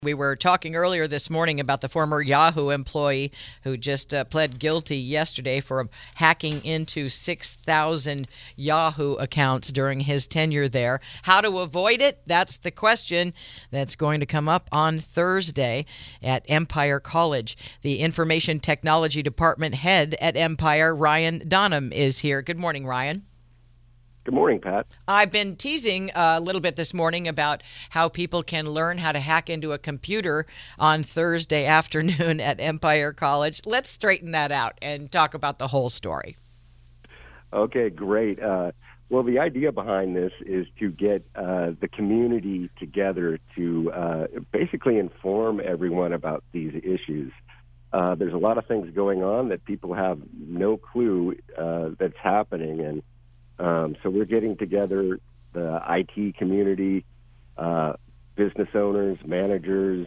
We were talking earlier this morning about the former Yahoo employee who just pled guilty yesterday for hacking into 6,000 Yahoo accounts during his tenure there. How to avoid it? That's the question that's going to come up on Thursday at Empire College. The Information Technology Department head at Empire, Ryan Donham, is here. Good morning, Ryan. Good morning, Pat. I've been teasing a little bit this morning about how people can learn how to hack into a computer on Thursday afternoon at Empire College. Let's straighten that out and talk about the whole story. Okay, great. Well, the idea behind this is to get the community together to basically inform everyone about these issues. There's a lot of things going on that people have no clue that's happening, and so we're getting together the IT community, business owners, managers,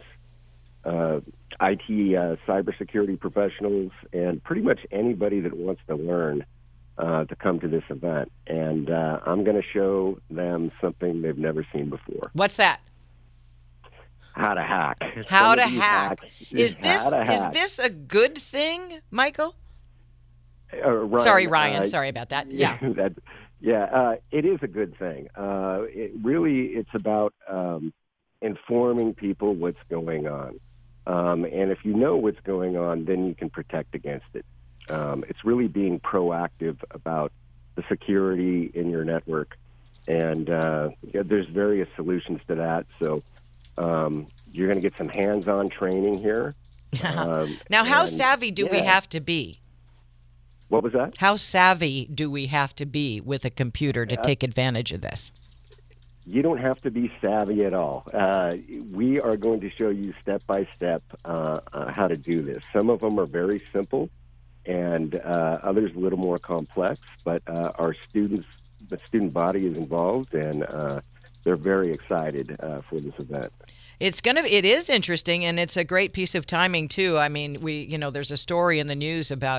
IT cybersecurity professionals, and pretty much anybody that wants to learn to come to this event. And I'm going to show them something they've never seen before. What's that? How to hack. How to hack. Is this a good thing, Michael? Ryan, sorry, Ryan. Sorry about that. Yeah. It is a good thing. It's about informing people what's going on. And if you know what's going on, then you can protect against it. It's really being proactive about the security in your network. And there's various solutions to that. So you're going to get some hands-on training here. Now, how savvy do we have to be? What was that? How savvy do we have to be with a computer to take advantage of this? You don't have to be savvy at all. We are going to show you step by step how to do this. Some of them are very simple, and others a little more complex. But the student body is involved, and they're very excited for this event. It is interesting, and it's a great piece of timing too. I mean, there's a story in the news about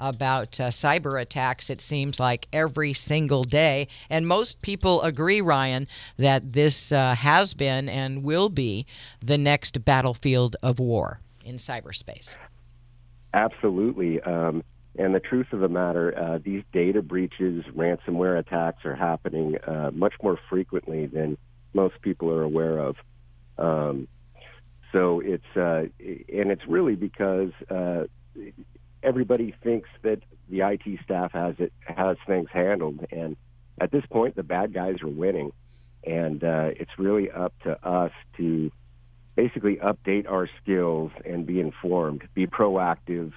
cyber attacks. It seems like every single day, and most people agree, Ryan, that this has been and will be the next battlefield of war in cyberspace. Absolutely, and the truth of the matter, these data breaches, ransomware attacks are happening much more frequently than most people are aware of. So it's really because everybody thinks that the IT staff has things handled, and at this point the bad guys are winning, and it's really up to us to basically update our skills and be informed, be proactive.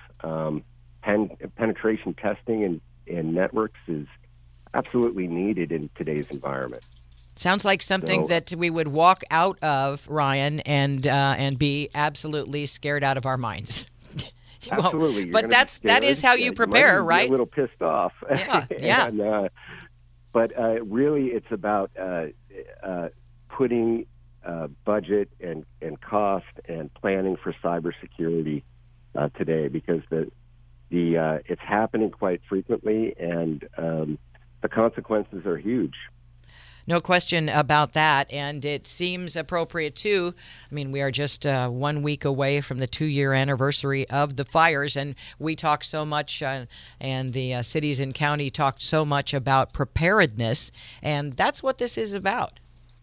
Penetration testing in networks is absolutely needed in today's environment. Sounds like something that we would walk out of, Ryan, and be absolutely scared out of our minds. Absolutely, but that is how you prepare, you right? Be a little pissed off. Yeah. But really, it's about putting budget and cost and planning for cybersecurity today, because it's happening quite frequently, and the consequences are huge. No question about that, and it seems appropriate, too. I mean, we are just 1 week away from the 2-year anniversary of the fires, and we talk so much, and the cities and county talked so much about preparedness, and that's what this is about.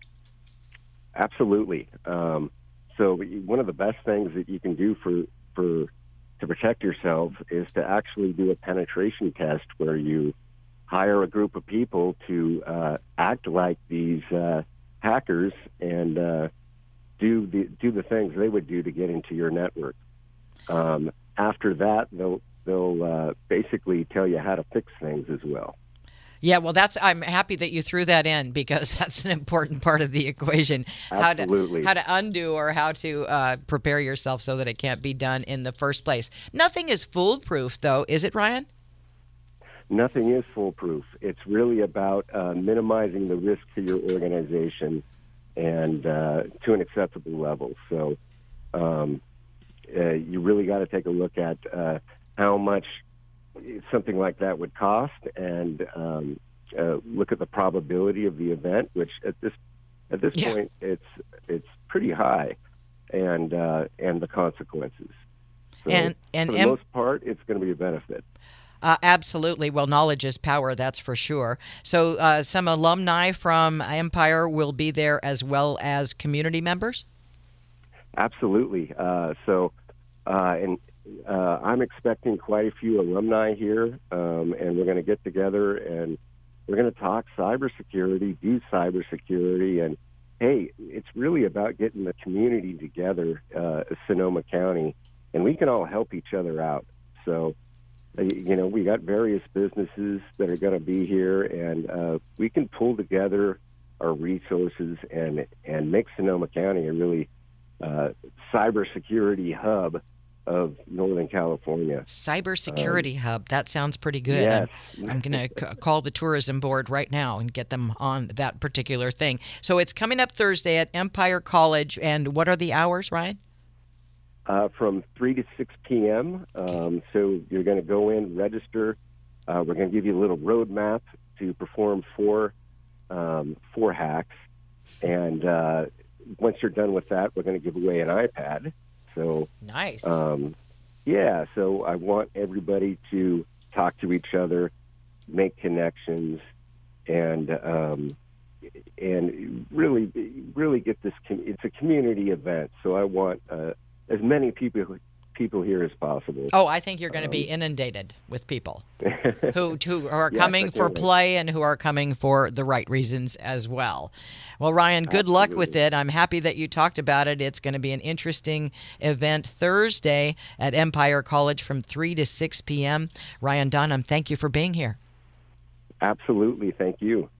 Absolutely. So one of the best things that you can do to protect yourself is to actually do a penetration test where you hire a group of people to act like these hackers and do the things they would do to get into your network. After that, they'll basically tell you how to fix things as well. Yeah, well, I'm happy that you threw that in, because that's an important part of the equation. Absolutely. How to undo or how to prepare yourself so that it can't be done in the first place. Nothing is foolproof, though, is it, Ryan? Nothing is foolproof. It's really about minimizing the risk to your organization and to an acceptable level. So you really got to take a look at how much something like that would cost, and look at the probability of the event, which at this point it's pretty high. and the consequences. So And for the most part, it's going to be a benefit. Absolutely. Well, knowledge is power, that's for sure. So some alumni from Empire will be there as well as community members? Absolutely. I'm expecting quite a few alumni here, and we're going to get together and we're going to talk cybersecurity, do cybersecurity, and hey, it's really about getting the community together, Sonoma County, and we can all help each other out. So, we got various businesses that are going to be here, and we can pull together our resources and make Sonoma County a really cybersecurity hub of Northern California. Cybersecurity hub. That sounds pretty good. Yes. I'm going to call the tourism board right now and get them on that particular thing. So it's coming up Thursday at Empire College. And what are the hours, Ryan? From 3 to 6 p.m. So you're going to go in, register. We're going to give you a little roadmap to perform four hacks. And once you're done with that, we're going to give away an iPad. So nice. So I want everybody to talk to each other, make connections, and really get this. It's a community event, so I want as many people here as possible. Oh, I think you're going to be inundated with people who are coming for play and who are coming for the right reasons as well. Well, Ryan, good luck with it. I'm happy that you talked about it. It's going to be an interesting event Thursday at Empire College from 3 to 6 p.m. Ryan Dunham, thank you for being here. Absolutely. Thank you.